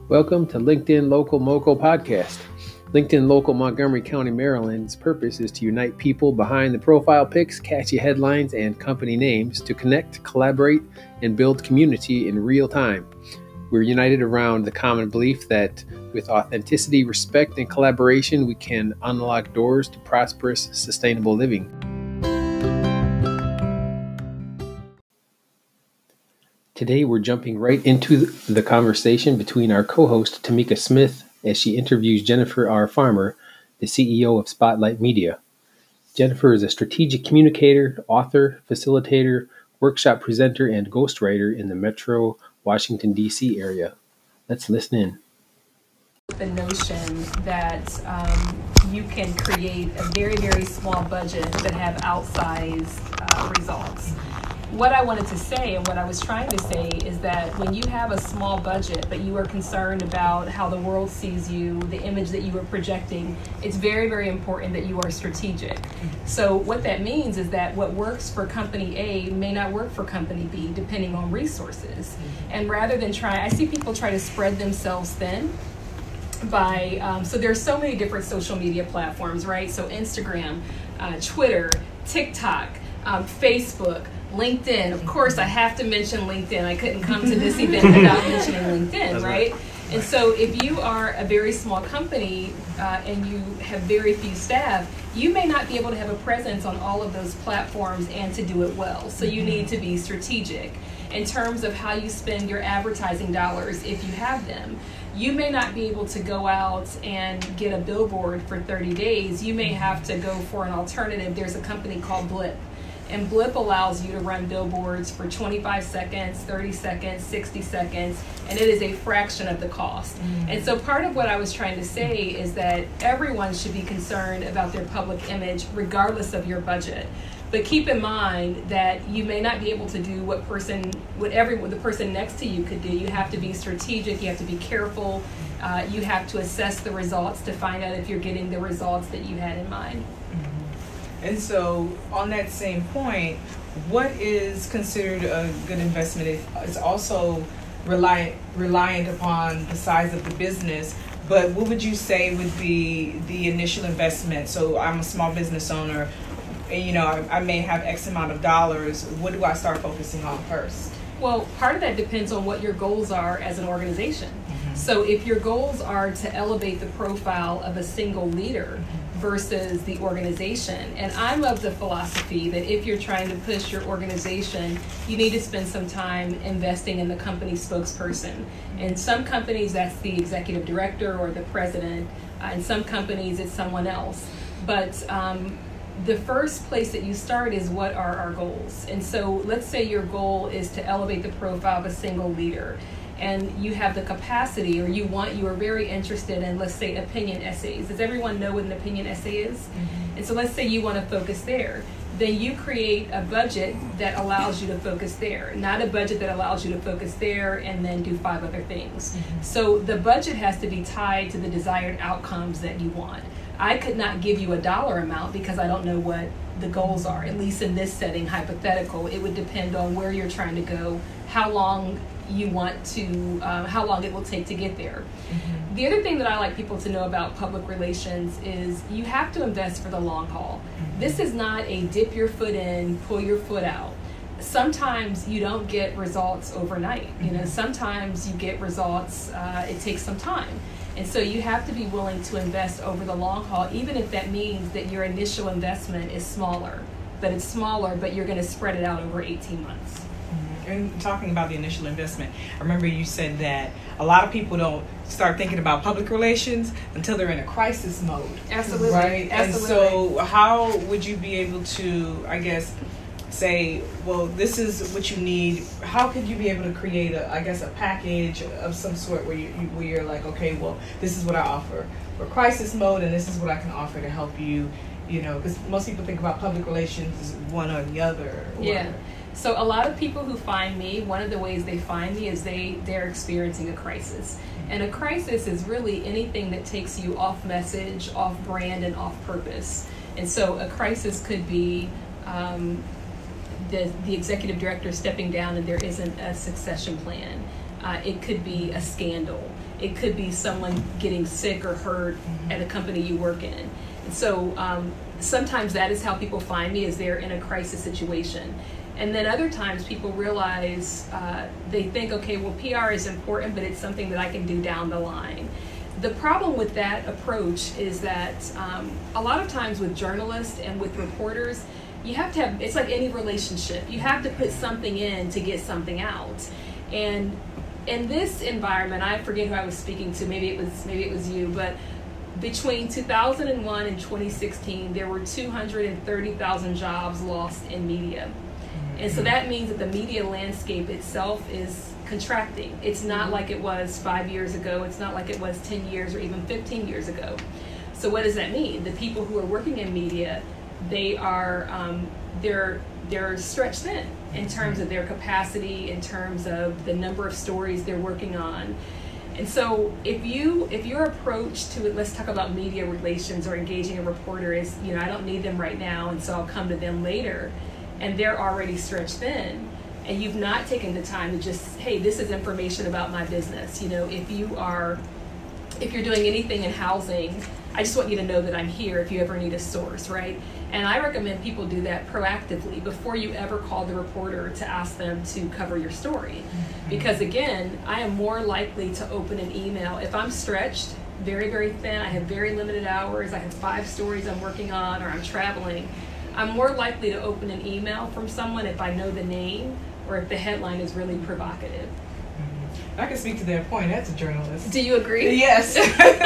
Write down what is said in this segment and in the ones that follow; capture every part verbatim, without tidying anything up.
Welcome to LinkedIn Local Moco Podcast. LinkedIn Local Montgomery County, Maryland's purpose is to unite people behind the profile pics, catchy headlines, and company names to connect, collaborate, and build community in real time. We're united around the common belief that with authenticity, respect, and collaboration, we can unlock doors to prosperous, sustainable living. Today, we're jumping right into the conversation between our co-host, Tamika Smith, as she interviews Jennifer R. Farmer, the C E O of Spotlight Media. Jennifer is a strategic communicator, author, facilitator, workshop presenter, and ghostwriter in the Metro Washington, D C area. Let's listen in. The notion that um, you can create a very, very small budget that have outsized uh, results. What I wanted to say and what I was trying to say is that when you have a small budget, but you are concerned about how the world sees you, the image that you are projecting, it's very, very important that you are strategic. So what that means is that what works for company A may not work for company B, depending on resources. And rather than try, I see people try to spread themselves thin by, um, so there's so many different social media platforms, right? So Instagram, uh, Twitter, TikTok, um, Facebook, LinkedIn. Of course, I have to mention LinkedIn. I couldn't come to this event without mentioning LinkedIn, right? And so if you are a very small company uh, and you have very few staff, you may not be able to have a presence on all of those platforms and to do it well. So you need to be strategic in terms of how you spend your advertising dollars if you have them. You may not be able to go out and get a billboard for thirty days. You may have to go for an alternative. There's a company called Blip. And Blip allows you to run billboards for twenty-five seconds, thirty seconds, sixty seconds, and it is a fraction of the cost. Mm-hmm. And so part of what I was trying to say is that everyone should be concerned about their public image regardless of your budget. But keep in mind that you may not be able to do what person, what every, what the person next to you could do. You have to be strategic, you have to be careful, uh, you have to assess the results to find out if you're getting the results that you had in mind. And so on that same point, what is considered a good investment is also reliant reliant upon the size of the business. But what would you say would be the initial investment? So I'm a small business owner, and you know, I, I may have X amount of dollars. What do I start focusing on first? Well, part of that depends on what your goals are as an organization. Mm-hmm. So if your goals are to elevate the profile of a single leader, mm-hmm. versus the organization. And I'm of the philosophy that if you're trying to push your organization, you need to spend some time investing in the company spokesperson. In some companies, that's the executive director or the president. Uh, in some companies, it's someone else. But um, the first place that you start is what are our goals? And so let's say your goal is to elevate the profile of a single leader. And you have the capacity, or you want, you are very interested in, let's say, opinion essays. Does everyone know what an opinion essay is? Mm-hmm. And so let's say you want to focus there. Then you create a budget that allows you to focus there, not a budget that allows you to focus there and then do five other things. Mm-hmm. So the budget has to be tied to the desired outcomes that you want. I could not give you a dollar amount because I don't know what the goals are, at least in this setting, hypothetical. It would depend on where you're trying to go, how long you want to, um, how long it will take to get there. Mm-hmm. The other thing that I like people to know about public relations is you have to invest for the long haul. Mm-hmm. This is not a dip your foot in, pull your foot out. Sometimes you don't get results overnight. Mm-hmm. You know, sometimes you get results, uh, it takes some time. And so you have to be willing to invest over the long haul, even if that means that your initial investment is smaller. But it's smaller, but you're going to spread it out over eighteen months. And talking about the initial investment, I remember you said that a lot of people don't start thinking about public relations until they're in a crisis mode. Absolutely. Right? Absolutely. And so how would you be able to, I guess, say, well, this is what you need? How could you be able to create, a, I guess, a package of some sort where, you, where you're like, okay, well, this is what I offer for crisis mode, and this is what I can offer to help you, you know, because most people think about public relations as one or the other. Or, yeah. So a lot of people who find me, one of the ways they find me is they, they're experiencing a crisis. And a crisis is really anything that takes you off message, off brand, and off purpose. And so a crisis could be um, the, the executive director stepping down and there isn't a succession plan. Uh, it could be a scandal. It could be someone getting sick or hurt at a company you work in. And so um, sometimes that is how people find me, is they're in a crisis situation. And then other times people realize, uh, they think, okay, well, P R is important, but it's something that I can do down the line. The problem with that approach is that um, a lot of times with journalists and with reporters, you have to have, it's like any relationship, you have to put something in to get something out. And in this environment, I forget who I was speaking to, maybe it was maybe it was you, but between two thousand one and twenty sixteen, there were two hundred thirty thousand jobs lost in media. And so that means that the media landscape itself is contracting. It's not like it was five years ago. It's not like it was ten years or even fifteen years ago. So what does that mean? The people who are working in media, they are um, they're they're stretched thin in terms of their capacity, in terms of the number of stories they're working on. And so if you if your approach to it, let's talk about media relations or engaging a reporter is, you know, I don't need them right now, and so I'll come to them later, and they're already stretched thin, and you've not taken the time to just, hey, this is information about my business. You know, if you are, if you're doing anything in housing, I just want you to know that I'm here if you ever need a source, right? And I recommend people do that proactively before you ever call the reporter to ask them to cover your story. Mm-hmm. Because again, I am more likely to open an email if I'm stretched, very, very thin, I have very limited hours, I have five stories I'm working on, or I'm traveling. I'm more likely to open an email from someone if I know the name or if the headline is really provocative. I can speak to that point as a journalist. Do you agree? Yes.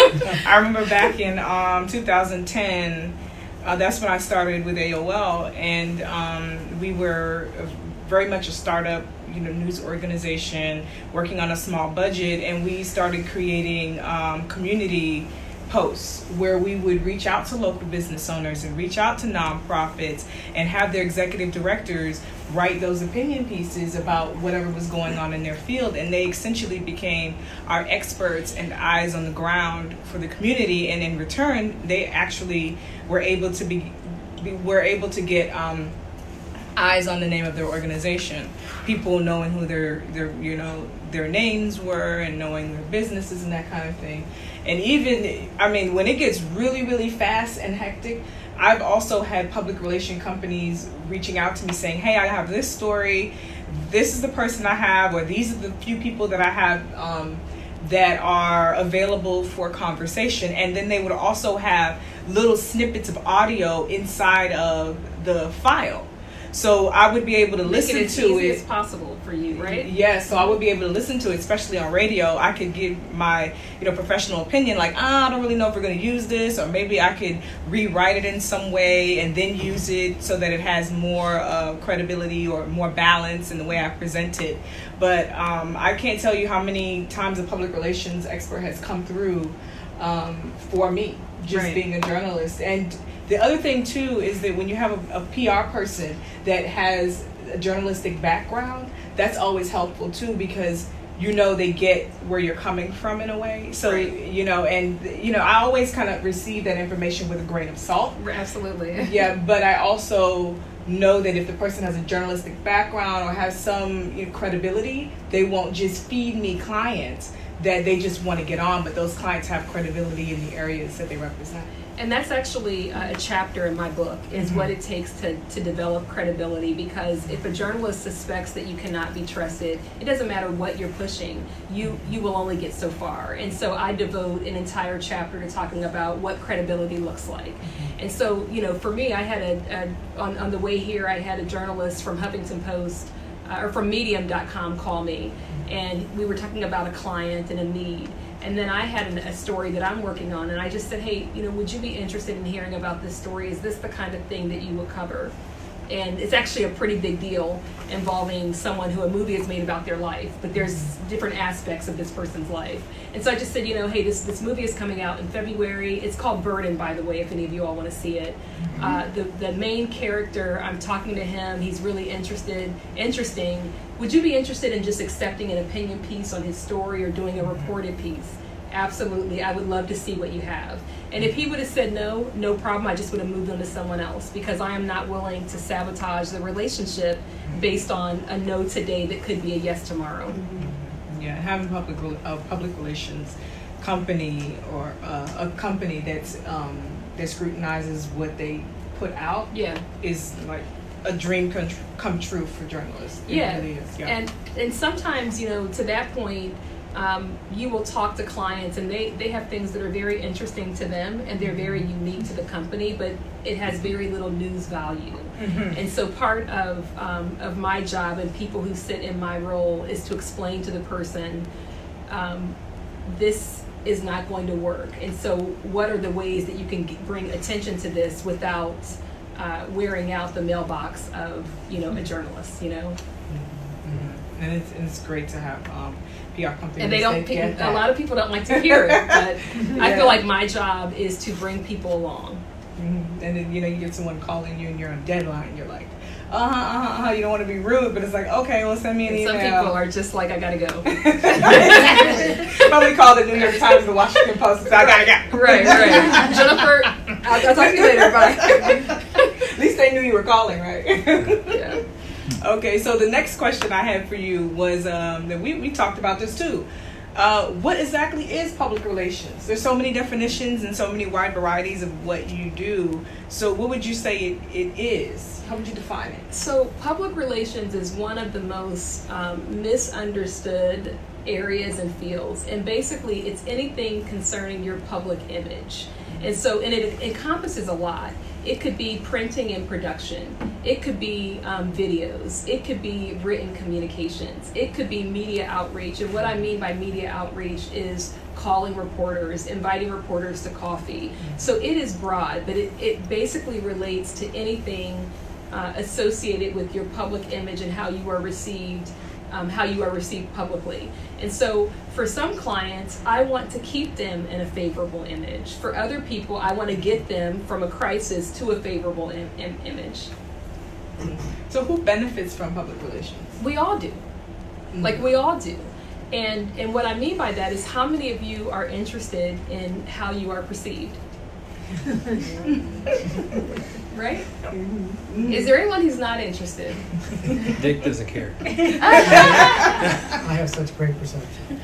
I remember back in um, two thousand ten, uh, that's when I started with A O L, and um, we were very much a startup, you know, news organization working on a small budget, and we started creating um, community posts where we would reach out to local business owners and reach out to nonprofits and have their executive directors write those opinion pieces about whatever was going on in their field, and they essentially became our experts and eyes on the ground for the community. And in return, they actually were able to be, be were able to get um, eyes on the name of their organization, people knowing who their their you know their names were and knowing their businesses and that kind of thing. And even, I mean, when it gets really, really fast and hectic, I've also had public relation companies reaching out to me saying, hey, I have this story, this is the person I have, or these are the few people that I have um, that are available for conversation. And then they would also have little snippets of audio inside of the file. So I would be able to listen Make it as to easy it. as possible for you, right? Yes, so I would be able to listen to it, especially on radio. I could give my, you know, professional opinion, like, ah, I don't really know if we're going to use this, or maybe I could rewrite it in some way and then use it so that it has more uh, credibility or more balance in the way I present it. But um, I can't tell you how many times a public relations expert has come through um, for me, just Right. being a journalist. And the other thing, too, is that when you have a, a P R person that has a journalistic background, that's always helpful, too, because, you know, they get where you're coming from in a way. So, Right. you know, and, you know, I always kind of receive that information with a grain of salt. Absolutely. Yeah, but I also know that if the person has a journalistic background or has some, you know, credibility, they won't just feed me clients that they just want to get on, but those clients have credibility in the areas that they represent. And that's actually a chapter in my book, is Mm-hmm. what it takes to, to develop credibility. Because if a journalist suspects that you cannot be trusted, it doesn't matter what you're pushing, you you will only get so far. And so I devote an entire chapter to talking about what credibility looks like. Mm-hmm. And so, you know, for me, I had a, a on, on the way here, I had a journalist from Huffington Post, uh, or from medium dot com call me, and we were talking about a client and a need. And then I had an, a story that I'm working on, and I just said, hey, you know, would you be interested in hearing about this story? Is this the kind of thing that you would cover? And it's actually a pretty big deal involving someone who a movie is made about their life, but there's different aspects of this person's life. And so I just said, you know, hey, this, this movie is coming out in February. It's called Burden, by the way, if any of you all want to see it. Mm-hmm. Uh, the, the main character, I'm talking to him, he's really interested, interesting. Would you be interested in just accepting an opinion piece on his story or doing a reported piece? Absolutely. I would love to see what you have. And if he would have said no, no problem. I just would have moved on to someone else, because I am not willing to sabotage the relationship based on a no today that could be a yes tomorrow. Yeah, having public a public relations company or uh, a company that's um, that scrutinizes what they put out. Yeah, is like a dream come, tr- come true for journalists. It yeah. really is. Yeah, and and sometimes, you know, to that point, um, you will talk to clients and they they have things that are very interesting to them and they're very unique to the company, but it has very little news value. Mm-hmm. And so part of um, of my job and people who sit in my role is to explain to the person, um, this is not going to work. And so what are the ways that you can g- bring attention to this without uh, wearing out the mailbox of, you know, a journalist, you know? Mm-hmm. And it's, and it's great to have um, P R companies. And they don't, that get a lot of people don't like to hear it, but yeah. I feel like my job is to bring people along. Mm-hmm. And then, you know, you get someone calling you and you're on deadline. You're like, uh-huh, uh-huh, uh-huh. You don't want to be rude, but it's like, okay, well, send me an And email. some people are just like, I gotta go. Probably call the New York Times, the Washington Post, and say, I gotta go. Right, right. Jennifer, I'll, I'll talk to you later. Bye. At least they knew you were calling, right? Yeah. Okay, so the next question I had for you was, um, that we, we talked about this too. Uh, what exactly is public relations? There's so many definitions and so many wide varieties of what you do. So what would you say it, it is? How would you define it? So public relations is one of the most um, misunderstood areas and fields. And basically it's anything concerning your public image. And so and it encompasses a lot. It could be printing and production. It could be um, videos. It could be written communications. It could be media outreach. And what I mean by media outreach is calling reporters, inviting reporters to coffee. So it is broad, but it, it basically relates to anything uh, associated with your public image and how you are received Um, how you are received publicly. And so for some clients, I want to keep them in a favorable image. For other people, I want to get them from a crisis to a favorable im- im- image. So who benefits from public relations? We all do. Mm-hmm. Like we all do. And and what I mean by that is how many of you are interested in how you are perceived? Right? Mm-hmm. Is there anyone who's not interested? Dick doesn't care. I have such great perception.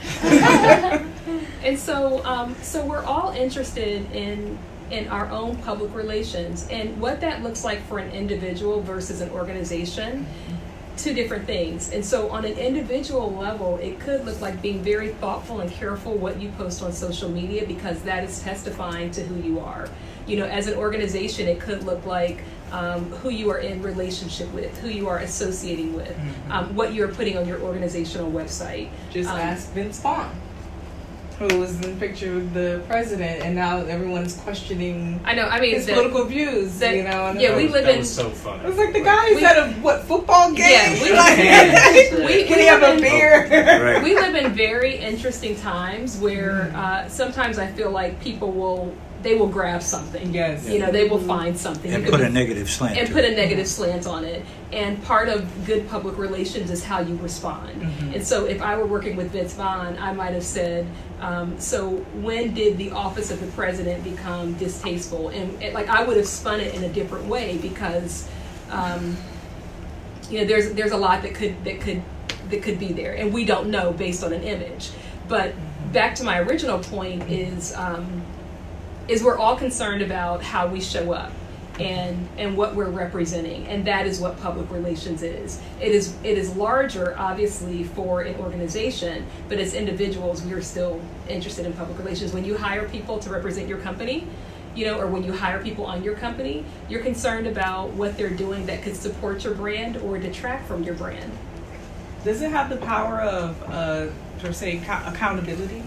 And so, um, so we're all interested in in our own public relations, and what that looks like for an individual versus an organization. Two different things. And so on an individual level, it could look like being very thoughtful and careful what you post on social media, because that is testifying to who you are. You know, as an organization, it could look like um, who you are in relationship with, who you are associating with, mm-hmm. um, what you're putting on your organizational website. Just um, ask Vince Vaughn, who was in the picture with the president, and now everyone's questioning I know, I mean, his the, political views. that, you know, and yeah, was, we live that in. was so funny. It was like the guy who's at a what football game? Yeah, we, like, we, can we he have a in, beer? Right. We live in very interesting times where uh, sometimes I feel like people will they will grab something. Yes. You know, they will find something. And You put could a be- negative slant and to put it. a negative slant on it. And part of good public relations is how you respond. Mm-hmm. And so if I were working with Vince Vaughn, I might have said, um, so when did the office of the president become distasteful? And it, like I would have spun it in a different way, because um, you know, there's there's a lot that could that could that could be there, and we don't know based on an image. But back to my original point is um, is we're all concerned about how we show up and and what we're representing, and that is what public relations is. It is it is larger, obviously, for an organization, but as individuals, we are still interested in public relations. When you hire people to represent your company, you know, or when you hire people on your company, you're concerned about what they're doing that could support your brand or detract from your brand. Does it have the power of, uh, per se, co- accountability?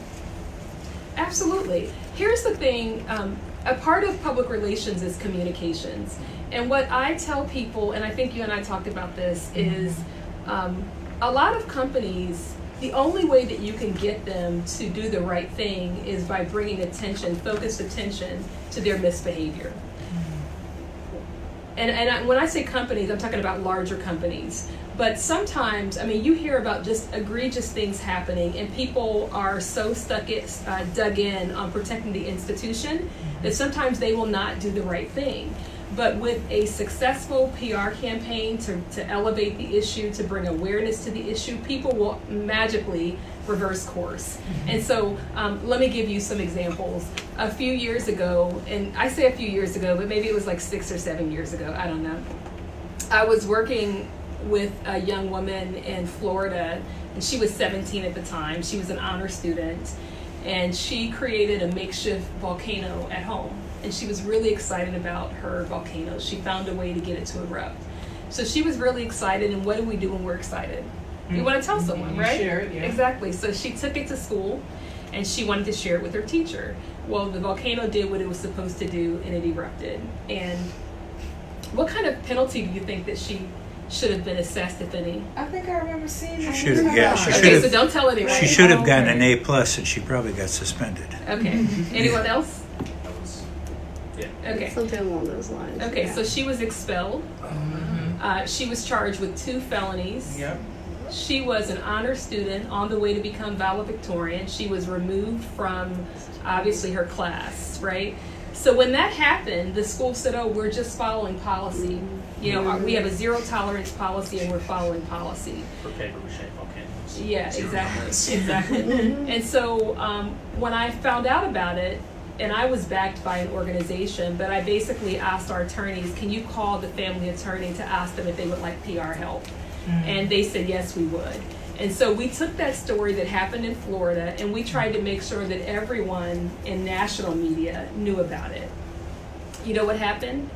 Absolutely. Here's the thing. Um, a part of public relations is communications. And what I tell people, and I think you and I talked about this, is um, a lot of companies, the only way that you can get them to do the right thing is by bringing attention, focused attention to their misbehavior. And, and I, when I say companies, I'm talking about larger companies. But sometimes, I mean, you hear about just egregious things happening, and people are so stuck it, uh, dug in on protecting the institution that sometimes they will not do the right thing. But with a successful P R campaign to, to elevate the issue, to bring awareness to the issue, people will magically reverse course. Mm-hmm. And so um, let me give you some examples. A few years ago, and I say a few years ago, but maybe it was like six or seven years ago, I don't know. I was working with a young woman in Florida, and she was seventeen at the time. She was an honor student, and she created a makeshift volcano at home. And she was really excited about her volcano. She found a way to get it to erupt. So she was really excited, and what do we do when we're excited? Mm-hmm. We want to tell someone, you right? Share it, yeah. Exactly. So she took it to school, and she wanted to share it with her teacher. Well, the volcano did what it was supposed to do, and it erupted. And what kind of penalty do you think that she should have been assessed, if any? I think I remember seeing that. She should have, yeah, she should Okay, have. so don't tell anyone. She should have Oh, gotten okay. an A plus, and she probably got suspended. Okay. Anyone else? That was, yeah. Okay. Something along those lines. Okay, yeah. so she was expelled. Mm-hmm. Uh, she was charged with two felonies. Yep. She was an honor student on the way to become valedictorian. She was removed from, obviously, her class, right? So when that happened, the school said, oh, we're just following policy. You know, we have a zero tolerance policy, and we're following policy. For paper mache volcanoes. Yeah, Zero exactly, tolerance. exactly. And so um, when I found out about it, and I was backed by an organization, but I basically asked our attorneys, can you call the family attorney to ask them if they would like P R help? Mm-hmm. And they said, yes, we would. And so we took that story that happened in Florida, and we tried to make sure that everyone in national media knew about it. You know what happened?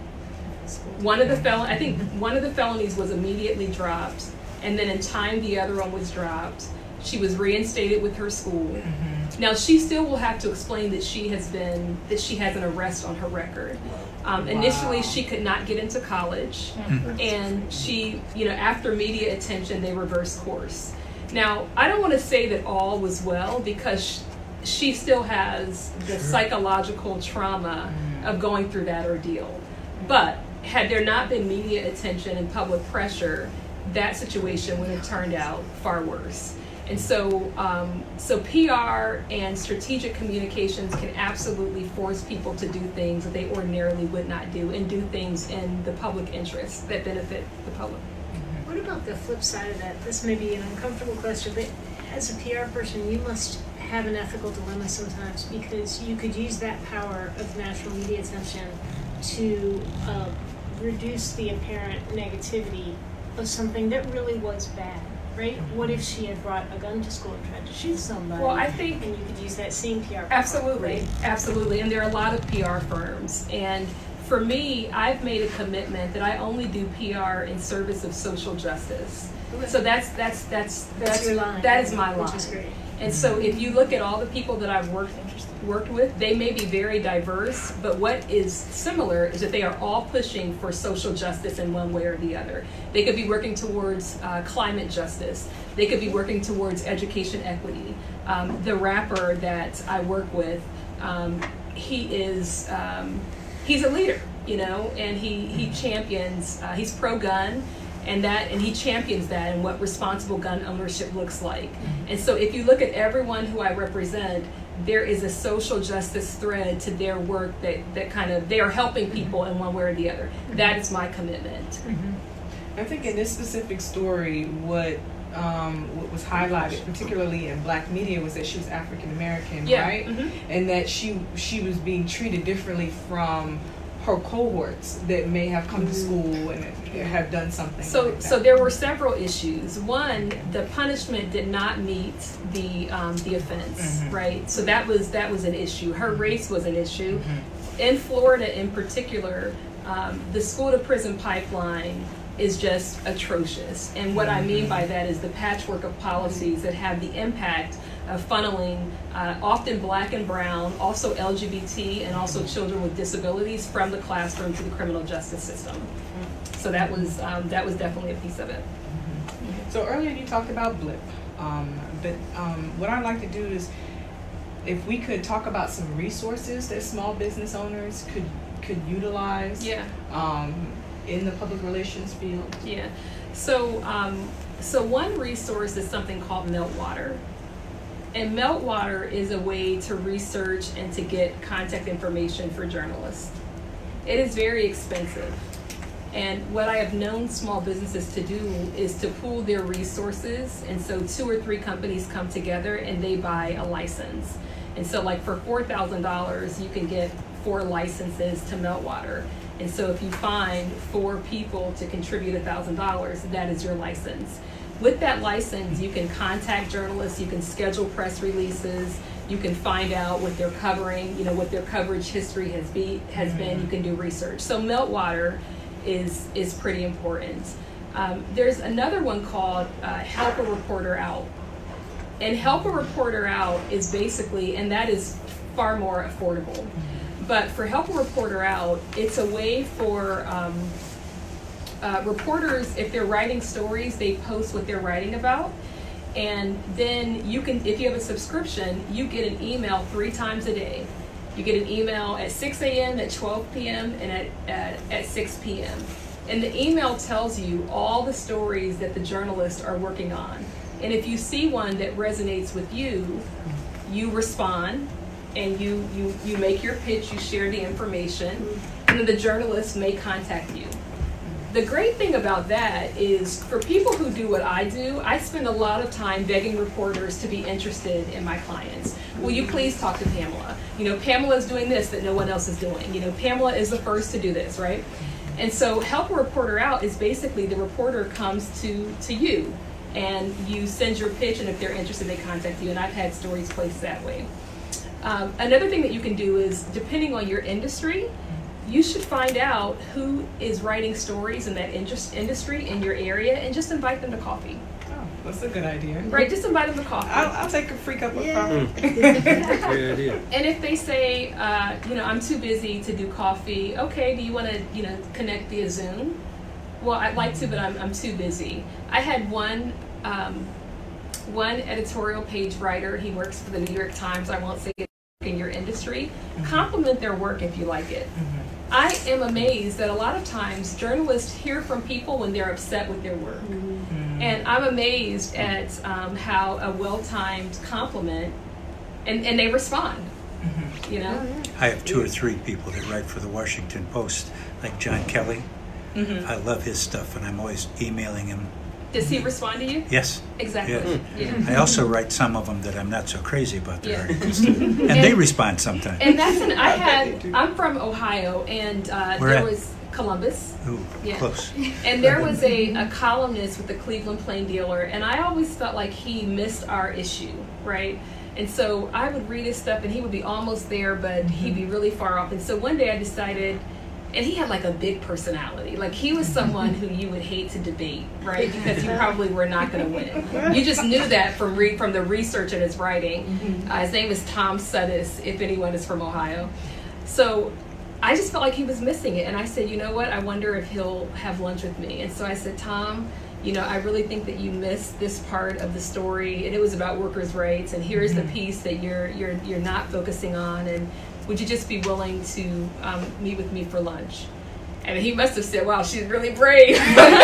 One of the fel- I think one of the felonies was immediately dropped, and then in time the other one was dropped. She was reinstated with her school. Mm-hmm. Now she still will have to explain that she has been that she has an arrest on her record. Um, wow. Initially, she could not get into college, mm-hmm. and she, you know, after media attention, they reversed course. Now, I don't want to say that all was well, because she still has the psychological trauma mm-hmm. of going through that ordeal. But had there not been media attention and public pressure, that situation would have turned out far worse. And so, um, so P R and strategic communications can absolutely force people to do things that they ordinarily would not do, and do things in the public interest that benefit the public. What about the flip side of that? This may be an uncomfortable question, but as a P R person, you must have an ethical dilemma sometimes, because you could use that power of national media attention to uh, reduce the apparent negativity of something that really was bad, right? What if she had brought a gun to school and tried to shoot somebody? Well, I think, and you could use that same P R. Absolutely, right? absolutely. And there are a lot of P R firms, and for me, I've made a commitment that I only do P R in service of social justice. Okay. So that's that's that's that's, that's your line. that is my line. Which is great. And so if you look at all the people that I've worked worked with, they may be very diverse, but what is similar is that they are all pushing for social justice in one way or the other. They could be working towards uh, climate justice. They could be working towards education equity. Um, the rapper that I work with, um, he is um, he's a leader, you know, and he he champions. Uh, he's pro-gun. And that, and he champions that and what responsible gun ownership looks like. Mm-hmm. And so if you look at everyone who I represent, there is a social justice thread to their work that, that kind of, they are helping people in one way or the other. Mm-hmm. That is my commitment. Mm-hmm. I think in this specific story, what um, what was highlighted, particularly in Black media, was that she was African American, yeah. right? Mm-hmm. And that she she was being treated differently from her cohorts that may have come to school and have done something. So, like that. so there were several issues. One, the punishment did not meet the um, the offense, mm-hmm. right? So that was that was an issue. Her race was an issue. Mm-hmm. In Florida, in particular, um, the school to prison pipeline is just atrocious. And what mm-hmm. I mean by that is the patchwork of policies that have the impact of funneling uh, often Black and brown, also L G B T, and also children with disabilities from the classroom to the criminal justice system. So that was um, that was definitely a piece of it. Mm-hmm. So earlier you talked about BLIP, um, but um, what I'd like to do is, if we could talk about some resources that small business owners could could utilize. Yeah. Um, in the public relations field. Yeah. So um, so one resource is something called Meltwater. And Meltwater is a way to research and to get contact information for journalists. It is very expensive. And what I have known small businesses to do is to pool their resources. And so two or three companies come together and they buy a license. And so like for four thousand dollars, you can get four licenses to Meltwater. And so if you find four people to contribute one thousand dollars, that is your license. With that license, you can contact journalists, you can schedule press releases, you can find out what they're covering, you know, what their coverage history has be has been, you can do research. So Meltwater is is pretty important. Um, there's another one called uh, Help a Reporter Out. And Help a Reporter Out is basically, and that is far more affordable. But for Help a Reporter Out, it's a way for um, uh, reporters, if they're writing stories, they post what they're writing about. And then you can, if you have a subscription, you get an email three times a day. You get an email at six a.m., at twelve p.m., and at, at, at six p.m. And the email tells you all the stories that the journalists are working on. And if you see one that resonates with you, you respond and you, you, you make your pitch, you share the information, and then the journalist may contact you. The great thing about that is for people who do what I do, I spend a lot of time begging reporters to be interested in my clients. Will you please talk to Pamela? You know, Pamela is doing this that no one else is doing. You know, Pamela is the first to do this, right? And so Help a Reporter Out is basically the reporter comes to, to you and you send your pitch, and if they're interested, they contact you. And I've had stories placed that way. Um, another thing that you can do is, depending on your industry, you should find out who is writing stories in that interest, industry in your area and just invite them to coffee. Oh, that's a good idea. Right, just invite them to coffee. I'll, I'll take a free cup of Yeah. coffee. Great idea. And if they say, uh, you know, I'm too busy to do coffee, okay, do you want to, you know, connect via Zoom? Well, I'd like to, but I'm, I'm too busy. I had one, um, one editorial page writer, he works for the New York Times, I won't say it, in your industry, compliment their work if you like it. I am amazed that a lot of times journalists hear from people when they're upset with their work. Mm-hmm. And I'm amazed at um, how a well-timed compliment, and, and they respond, mm-hmm. you know? I have two or three people that write for the Washington Post, like John Kelly. Mm-hmm. I love his stuff, and I'm always emailing him. Does he respond to you? Yes. Exactly. Yes. Yeah. I also write some of them that I'm not so crazy about their Yeah. articles too. And, and they respond sometimes. And that's an, I had, I'm from Ohio, and uh, Where there at? was Columbus. Ooh, Yeah. close. And there was a, a columnist with the Cleveland Plain Dealer, and I always felt like he missed our issue, right? And so I would read his stuff, and he would be almost there, but he'd be really far off. And so one day I decided, and he had like a big personality. Like he was someone who you would hate to debate, right? Because you probably were not going to win. You just knew that from re- from the research in his writing. Uh, his name is Tom Sudis, if anyone is from Ohio. So I just felt like he was missing it. And I said, you know what? I wonder if he'll have lunch with me. And so I said, Tom, you know, I really think that you missed this part of the story. And it was about workers' rights. And here's the piece that you're you're you're not focusing on. And would you just be willing to um, meet with me for lunch? And he must have said, wow, she's really brave.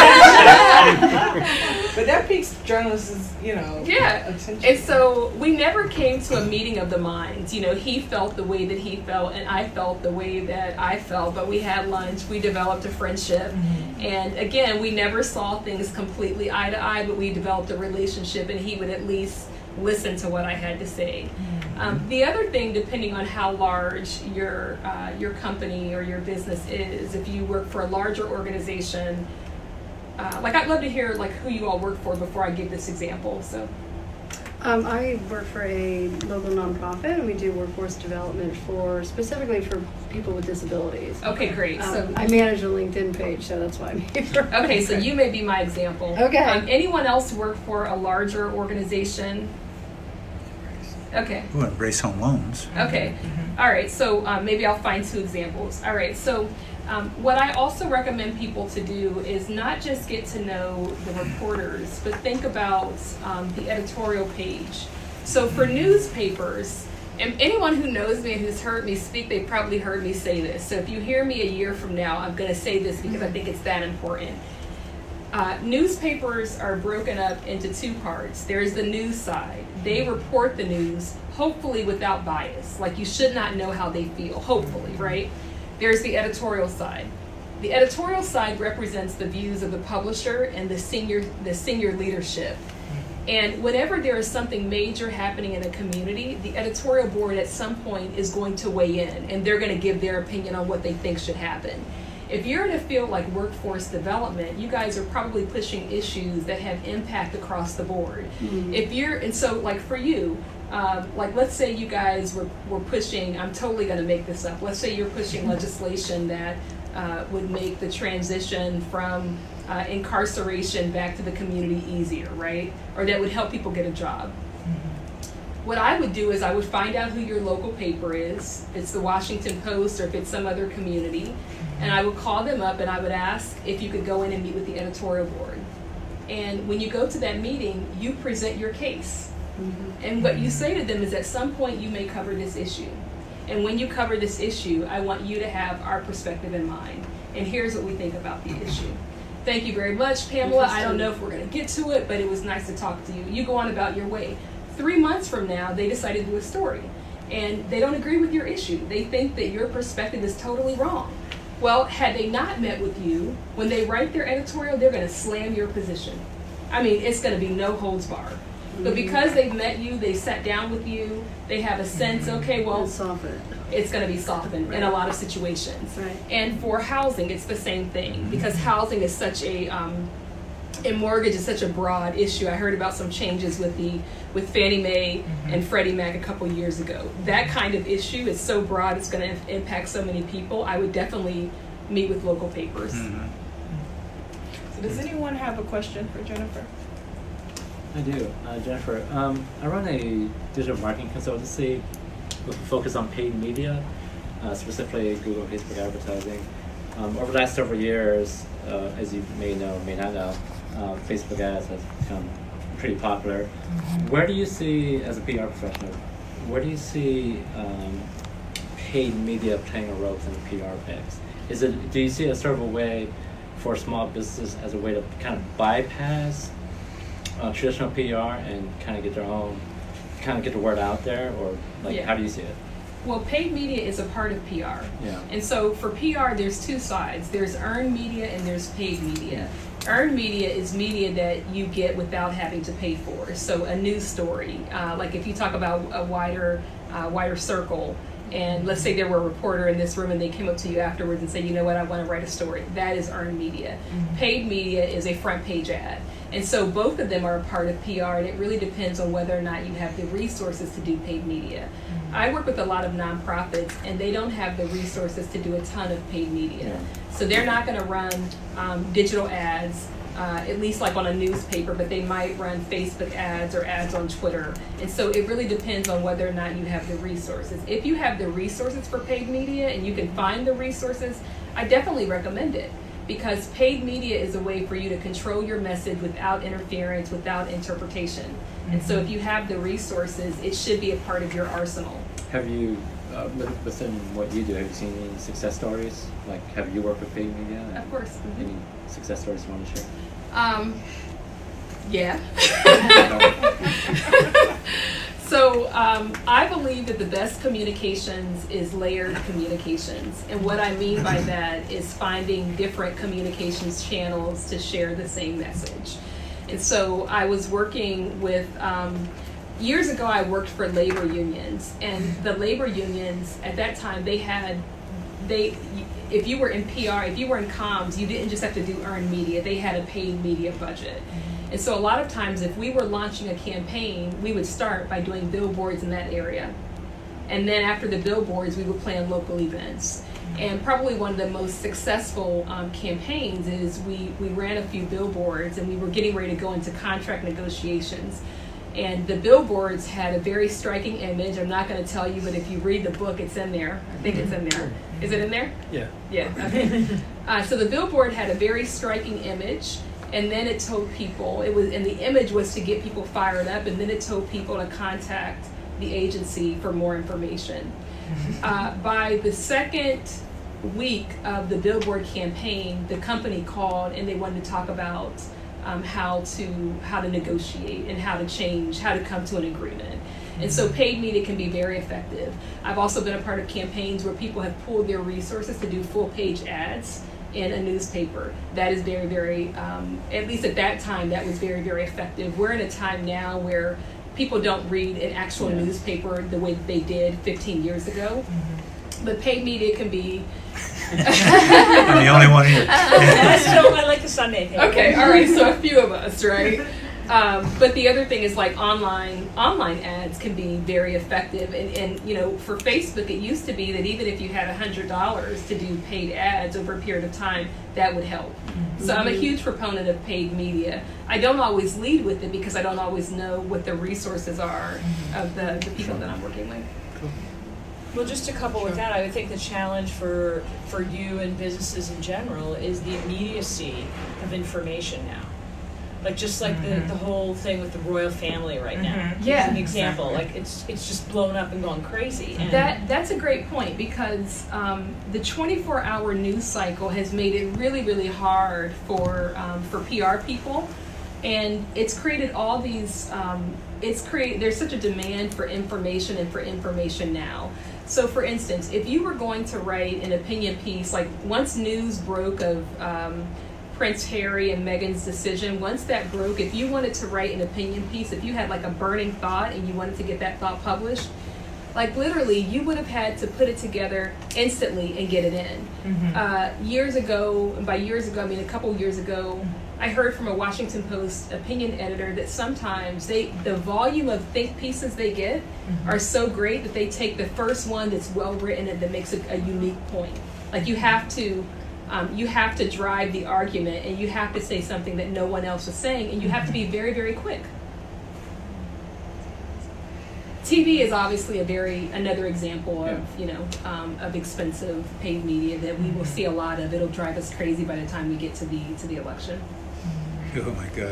But that piques journalists' you know, Yeah. attention. And so we never came to a meeting of the minds. You know, he felt the way that he felt, and I felt the way that I felt. But we had lunch. We developed a friendship. Mm-hmm. And again, we never saw things completely eye to eye, but we developed a relationship, and he would at least listen to what I had to say. Mm-hmm. Um, the other thing, depending on how large your uh, your company or your business is, if you work for a larger organization, uh, like I'd love to hear like who you all work for before I give this example. So, um, I work for a local nonprofit, and we do workforce development for specifically for people with disabilities. okay, great. Um, So I manage a LinkedIn page, so that's why I'm here. okay, so you may be my example. Okay. Um, anyone else work for a larger organization? Okay. We want Race Home Loans. Okay. Mm-hmm. All right. So um, maybe I'll find two examples. All right. So um, what I also recommend people to do is not just get to know the reporters, but think about um, the editorial page. So for newspapers, and anyone who knows me and who's heard me speak, they probably heard me say this. So if you hear me a year from now, I'm going to say this because I think it's that important. Uh, newspapers are broken up into two parts. There's the news side. They report the news, hopefully without bias. Like you should not know how they feel, hopefully, right? there's the editorial side. The editorial side represents the views of the publisher and the senior the senior leadership. And whenever there is something major happening in a community, the editorial board at some point is going to weigh in, and they're going to give their opinion on what they think should happen. If you're in a field like workforce development, you guys are probably pushing issues that have impact across the board. Mm-hmm. If you're, and so like for you, um, like let's say you guys were, were pushing, I'm totally going to make this up, let's say you're pushing legislation that uh, would make the transition from uh, incarceration back to the community easier, right? Or that would help people get a job. What I would do is I would find out who your local paper is, if it's the Washington Post or if it's some other community, and I would call them up and I would ask if you could go in and meet with the editorial board. And when you go to that meeting, you present your case. Mm-hmm. And what you say to them is at some point you may cover this issue. And when you cover this issue, I want you to have our perspective in mind. And here's what we think about the issue. Thank you very much, Pamela. I don't know if we're going to get to it, but it was nice to talk to you. You go on about your way. Three months from now, they decide to do a story. And they don't agree with your issue. They think that your perspective is totally wrong. Well, had they not met with you, when they write their editorial, they're going to slam your position. I mean, it's going to be no holds barred. Mm-hmm. But because they've met you, they sat down with you, they have a sense, okay, well, soften. It's going to be softened right. in a lot of situations. Right. And for housing, it's the same thing, because housing is such a, um, and mortgage is such a broad issue. I heard about some changes with the with Fannie Mae mm-hmm. and Freddie Mac a couple years ago. That kind of issue is so broad, it's going to impact so many people. I would definitely meet with local papers. Mm-hmm. So does anyone have a question for Jennifer? I do. Uh, Jennifer, um, I run a digital marketing consultancy with a focus on paid media, uh, specifically Google, Facebook advertising. Um, over the last several years, uh, as you may know or may not know, uh, Facebook ads has become pretty popular. Mm-hmm. Where do you see, as a P R professional, where do you see um, paid media playing a role in the P R mix? Is it, do you see a sort of a way for small businesses as a way to kind of bypass uh, traditional P R and kind of get their own, kind of get the word out there, or like yeah. how do you see it? Well, paid media is a part of P R. Yeah. And so for P R, there's two sides. There's earned media and there's paid media. Earned media is media that you get without having to pay for. So a news story, uh, like if you talk about a wider, uh, wider circle, and let's say there were a reporter in this room and they came up to you afterwards and said, you know what, I want to write a story. That is earned media. Mm-hmm. Paid media is a front page ad. And so both of them are a part of P R, and it really depends on whether or not you have the resources to do paid media. Mm-hmm. I work with a lot of nonprofits, and they don't have the resources to do a ton of paid media. Yeah. So they're not going to run um, digital ads, uh, at least like on a newspaper, but they might run Facebook ads or ads on Twitter. And so it really depends on whether or not you have the resources. If you have the resources for paid media and you can find the resources, I definitely recommend it. Because paid media is a way for you to control your message without interference, without interpretation. Mm-hmm. And so if you have the resources, it should be a part of your arsenal. Have you, uh, within what you do, have you seen any success stories? Like, have you worked with paid media? Of course. Mm-hmm. Any success stories you want to share? Um, yeah. So um, I believe that the best communications is layered communications. And what I mean by that is finding different communications channels to share the same message. And so I was working with, um, years ago I worked for labor unions. And the labor unions at that time, they had, they, if you were in P R, if you were in comms, you didn't just have to do earned media. They had a paid media budget. And so a lot of times if we were launching a campaign, we would start by doing billboards in that area. And then after the billboards, we would plan local events. And probably one of the most successful um, campaigns is we, we ran a few billboards and we were getting ready to go into contract negotiations. And the billboards had a very striking image. I'm not going to tell you, but if you read the book, it's in there. I think it's in there. Is it in there? Yeah. Yeah. Okay. uh, so the billboard had a very striking image. And then it told people, it was, and the image was to get people fired up, and then it told people to contact the agency for more information. Uh, by the second week of the billboard campaign, the company called and they wanted to talk about um, how to how to negotiate and how to change, how to come to an agreement. And so paid media can be very effective. I've also been a part of campaigns where people have pooled their resources to do full page ads in a newspaper. That is very, very, um, at least at that time, that was very, very effective. We're in a time now where people don't read an actual Yeah. newspaper the way that they did fifteen years ago. Mm-hmm. But paid media can be... I'm the only one here. I still I like the Sunday paper. Okay, all right, so a few of us, right? Um, but the other thing is like online online ads can be very effective, and, and you know, for Facebook it used to be that even if you had a hundred dollars to do paid ads over a period of time, that would help. Mm-hmm. So I'm a huge proponent of paid media. I don't always lead with it because I don't always know what the resources are mm-hmm. of the, the people that I'm working with. Well, just to couple with that, I would think the challenge for for you and businesses in general is the immediacy of information now. Like just like mm-hmm. the, the whole thing with the royal family right mm-hmm. now. Yeah. As an example, like it's it's just blown up and gone crazy. And that that's a great point because um, the twenty-four hour news cycle has made it really really hard for um, for P R people, and it's created all these. Um, it's create there's such a demand for information and for information now. So, for instance, if you were going to write an opinion piece, like once news broke of um, Prince Harry and Meghan's decision, once that broke, if you wanted to write an opinion piece, if you had like a burning thought and you wanted to get that thought published, like literally you would have had to put it together instantly and get it in. Mm-hmm. Uh, years ago, and by years ago, I mean a couple years ago, I heard from a Washington Post opinion editor that sometimes they the volume of think pieces they get mm-hmm. are so great that they take the first one that's well written and that makes a, a unique point. Like you have to um, you have to drive the argument and you have to say something that no one else is saying, and you have to be very, very quick. T V is obviously a very another example of yeah. you know um, of expensive paid media that we will see a lot of. It'll drive us crazy by the time we get to the to the election. Oh my God.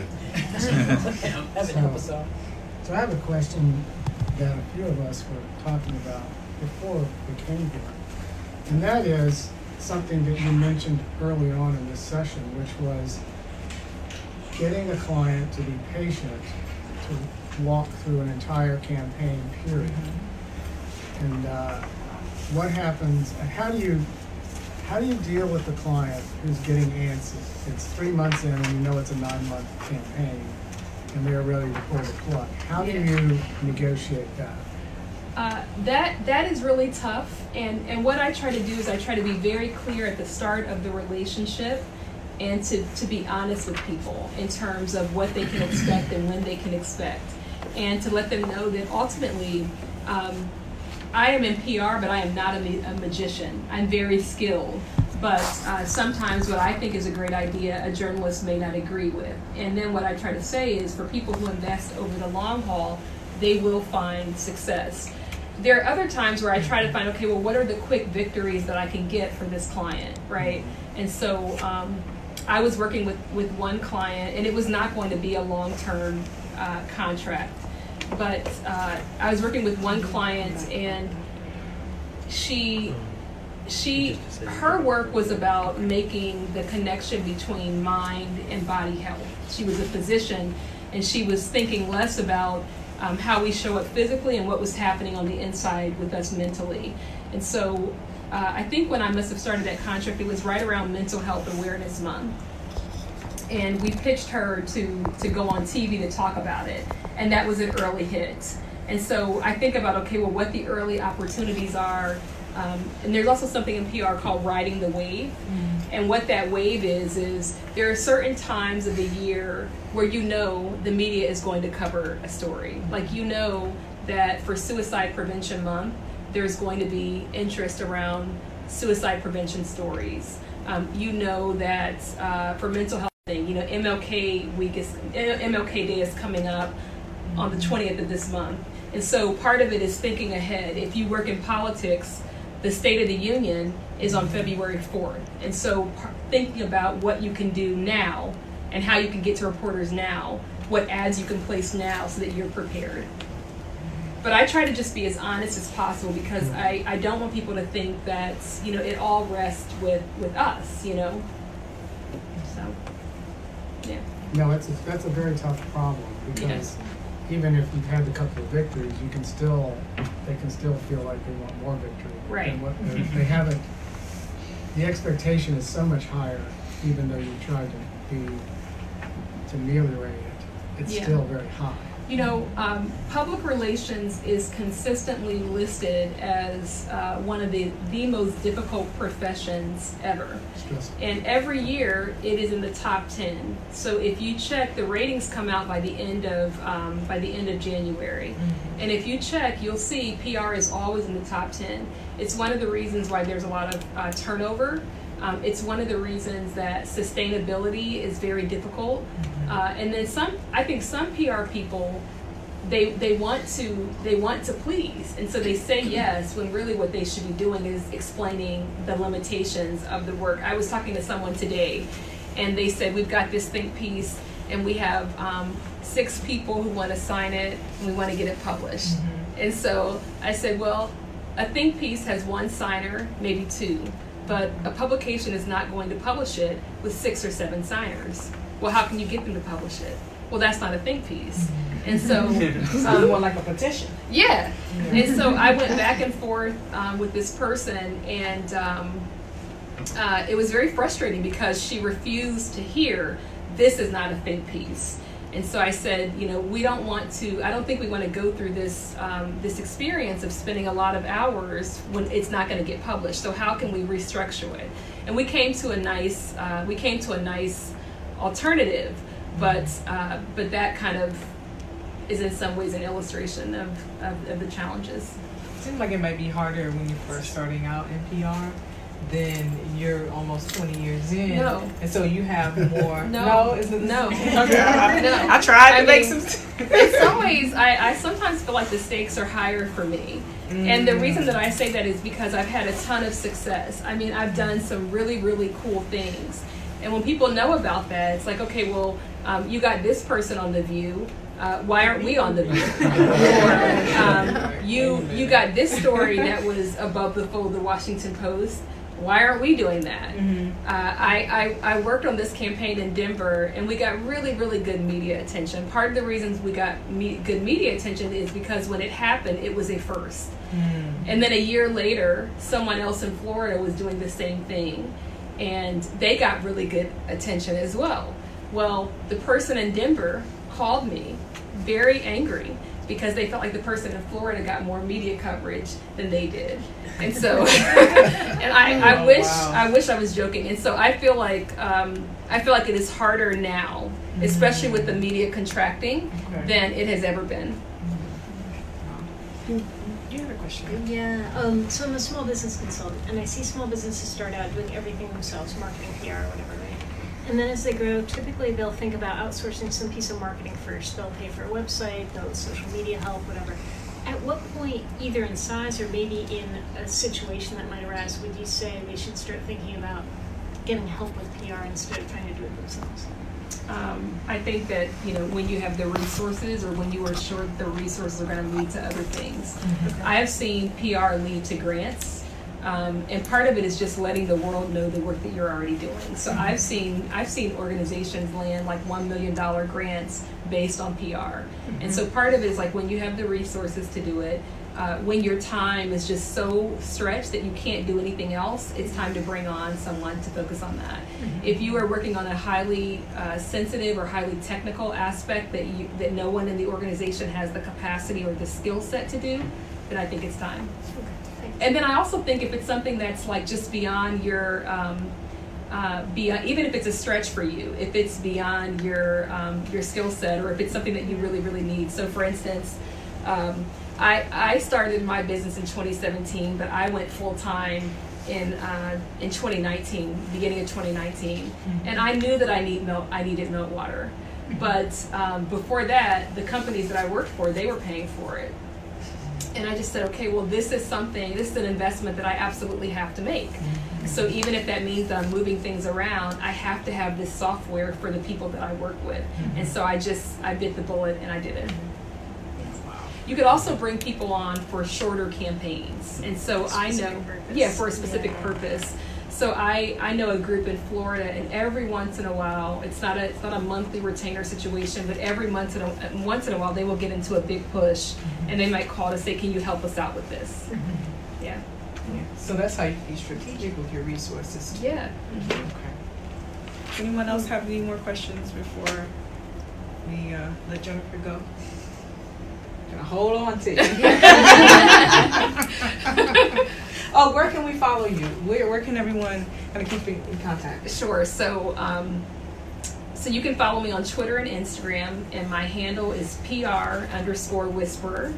so, so I have a question that a few of us were talking about before we came here, and that is something that you mentioned early on in this session, which was getting a client to be patient to walk through an entire campaign period. Mm-hmm. And uh, what happens, and how do you how do you deal with the client who's getting antsy? It's three months in and you know it's a nine-month campaign and they're ready to pull the plug. How do you negotiate that? Uh, that that is really tough, and, and what I try to do is I try to be very clear at the start of the relationship and to, to be honest with people in terms of what they can expect and when they can expect, and to let them know that ultimately um, I am in P R, but I am not a, ma- a magician. I'm very skilled, but uh, sometimes what I think is a great idea, a journalist may not agree with. And then what I try to say is for people who invest over the long haul, they will find success. There are other times where I try to find, okay, well, what are the quick victories that I can get for this client, right? And so um, I was working with, with one client, and it was not going to be a long-term uh, contract. But uh, I was working with one client, and she, she, her work was about making the connection between mind and body health. She was a physician, and she was thinking less about um, how we show up physically and what was happening on the inside with us mentally. And so uh, I think when I must have started that contract, it was right around Mental Health Awareness Month. And we pitched her to, to go on T V to talk about it. And that was an early hit. And so I think about, okay, well, what the early opportunities are. Um, and there's also something in P R called riding the wave. Mm-hmm. And what that wave is, is there are certain times of the year where you know the media is going to cover a story. Like you know that for Suicide Prevention Month, there's going to be interest around suicide prevention stories. Um, you know that uh, for mental health, you know, M L K week is M L K Day is coming up on the twentieth of this month. And so part of it is thinking ahead. If you work in politics, the State of the Union is on February fourth. And so thinking about what you can do now and how you can get to reporters now, what ads you can place now so that you're prepared. But I try to just be as honest as possible because I, I don't want people to think that, you know, it all rests with, with us, you know. So, yeah. No, it's a, that's a very tough problem because Yes. even if you've had a couple of victories, you can still, they can still feel like they want more victory. Right. And what, they, they haven't, the expectation is so much higher, even though you try to be, to ameliorate it, it's Yeah. still very high. You know, um, public relations is consistently listed as uh, one of the, the most difficult professions ever. Stressful. And every year it is in the top ten. So if you check, the ratings come out by the end of um, by the end of January. Mm-hmm. And if you check, you'll see P R is always in the top ten. It's one of the reasons why there's a lot of uh, turnover. Um, it's one of the reasons that sustainability is very difficult. Uh, and then some, I think some P R people, they they want to they want to please, and so they say yes when really what they should be doing is explaining the limitations of the work. I was talking to someone today, and they said we've got this think piece, and we have um, six people who want to sign it, and we want to get it published. Mm-hmm. And so I said, well, a think piece has one signer, maybe two, but a publication is not going to publish it with six or seven signers. Well, how can you get them to publish it? Well, that's not a think piece. And so, So um, more like a petition. yeah. And so I went back and forth um, with this person, and um, uh, it was very frustrating because she refused to hear this is not a think piece. And so I said, you know, we don't want to, I don't think we want to go through this um, this experience of spending a lot of hours when it's not going to get published. So how can we restructure it? And we came to a nice, uh, we came to a nice alternative, but uh, but that kind of is in some ways an illustration of, of, of the challenges. Seems like it might be harder when you're first starting out in P R than you're almost twenty years in. No. And so you have more. No. No? Is it the No. same? Okay. I, No. I tried to I make mean, some. In some ways, I, I sometimes feel like the stakes are higher for me. And the reason that I say that is because I've had a ton of success. I mean, I've done some really, really cool things. And when people know about that, it's like, okay, well, um, you got this person on The View. Uh, why aren't we on The View? Or um, you you got this story that was above the fold of the Washington Post. Why aren't we doing that? Mm-hmm. Uh, I, I, I worked on this campaign in Denver, and we got really, really good media attention. Part of the reasons we got me- good media attention is because when it happened, it was a first. Mm. And then a year later, someone else in Florida was doing the same thing, and they got really good attention as well. Well, the person in Denver called me very angry because they felt like the person in Florida got more media coverage than they did. And so, and I, I Oh, wish, wow. I wish I was joking. And so I feel like, um, I feel like it is harder now, especially with the media contracting, Okay. than it has ever been. You had a question. Yeah, um, so I'm a small business consultant, and I see small businesses start out doing everything themselves, marketing, P R, whatever, right? And then as they grow, typically they'll think about outsourcing some piece of marketing first. They'll pay for a website, they'll social media help, whatever. At what point, either in size or maybe in a situation that might arise, would you say they should start thinking about getting help with P R instead of trying to do it themselves? Um, I think that, you know, when you have the resources or when you are sure the resources are going to lead to other things. I have seen P R lead to grants. Um, and part of it is just letting the world know the work that you're already doing. So I've seen I've seen organizations land like one million dollar grants based on P R. And so part of it is like when you have the resources to do it, uh, when your time is just so stretched that you can't do anything else, it's time to bring on someone to focus on that. If you are working on a highly uh, sensitive or highly technical aspect that you that no one in the organization has the capacity or the skill set to do, then I think it's time. And then I also think if it's something that's like just beyond your, um, uh, beyond, even if it's a stretch for you, if it's beyond your um, your skill set, or if it's something that you really, really need. So for instance, um, I, I started my business in twenty seventeen, but I went full time in uh, in twenty nineteen, beginning of twenty nineteen, mm-hmm. and I knew that I need melt, I needed Meltwater. But um, before that, the companies that I worked for, they were paying for it. And I just said, okay, well, this is something, this is an investment that I absolutely have to make. Mm-hmm. So even if that means that I'm moving things around, I have to have this software for the people that I work with. Mm-hmm. And so I just, I bit the bullet and I did it. You could also bring people on for shorter campaigns. And so I know, Specific purpose. yeah, for a specific Yeah. purpose. So I, I know a group in Florida, and every once in a while, it's not a it's not a monthly retainer situation, but every once in a once in a while they will get into a big push, mm-hmm. and they might call to say, "Can you help us out with this?" Mm-hmm. Yeah. Yeah. So that's how you be strategic with your resources. Yeah. Mm-hmm. Okay. Anyone else have any more questions before we uh, let Jennifer go? Gonna hold on to you. Oh, where can we follow you? Where where can everyone kind of keep in, in contact? Sure. So um, so you can follow me on Twitter and Instagram, and my handle is P R underscore Whisperer.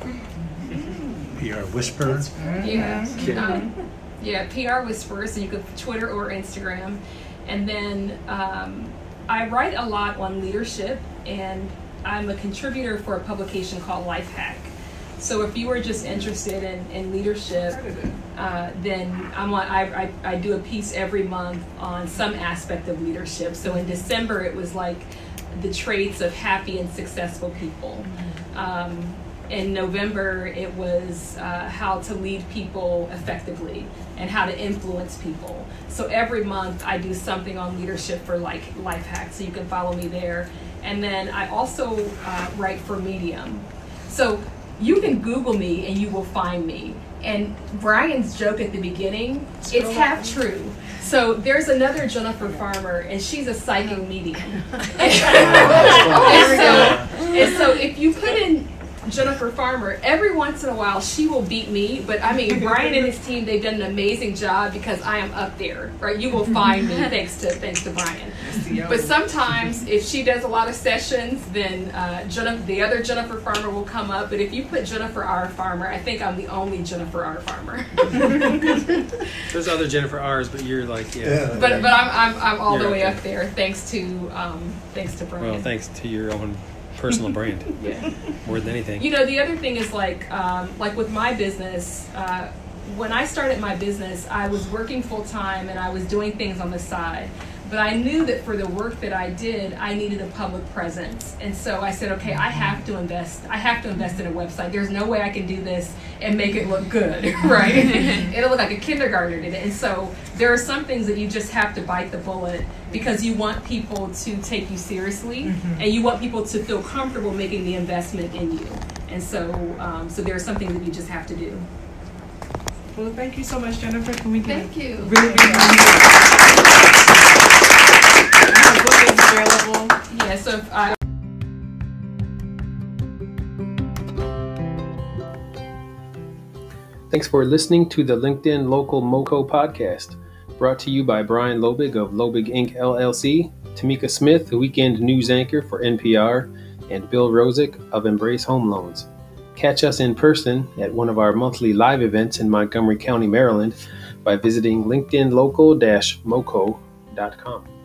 P R Whisperer. Yeah. Um, yeah, P R Whisperer. So you can Twitter or Instagram, and then um, I write a lot on leadership, and I'm a contributor for a publication called Life Hack. So if you are just interested in, in leadership, uh, then I'm on, I, I, I do a piece every month on some aspect of leadership. So in December, it was like the traits of happy and successful people. Um, in November, it was uh, how to lead people effectively and how to influence people. So every month, I do something on leadership for like Life Hack. So you can follow me there. And then I also uh, write for Medium. So you can Google me and you will find me. And Brian's joke at the beginning, it's half true. So there's another Jennifer Farmer, and she's a psychic medium. and, so, and so if you put in Jennifer Farmer, every once in a while she will beat me, but I mean Brian and his team, they've done an amazing job because I am up there, right? You will find me thanks to thanks to Brian. But sometimes if she does a lot of sessions, then uh, Jennifer, the other Jennifer Farmer will come up. But if you put Jennifer R. Farmer, I think I'm the only Jennifer R. Farmer. There's other Jennifer R's, but you're like yeah. yeah. But but I'm I'm, I'm all you're the way up up there thanks to um, thanks to Brian. Well, thanks to your own personal brand. Yeah. More than anything. You know, the other thing is like, um, like with my business, uh, when I started my business, I was working full time and I was doing things on the side. But I knew that for the work that I did, I needed a public presence. And so I said, okay, I have to invest. I have to invest in a website. There's no way I can do this and make it look good, right? It'll look like a kindergartner did it. And so there are some things that you just have to bite the bullet because you want people to take you seriously, mm-hmm. and you want people to feel comfortable making the investment in you. And so, um, so there are some things that you just have to do. Well, thank you so much, Jennifer. Can we get Thank you. Really big book is available. Yeah, so if I Thanks for listening to the LinkedIn Local MoCo podcast, brought to you by Brian Lobig of Lobig Incorporated. L L C, Tamika Smith, the weekend news anchor for N P R, and Bill Rosick of Embrace Home Loans. Catch us in person at one of our monthly live events in Montgomery County, Maryland, by visiting linkedin local dash moco dot com.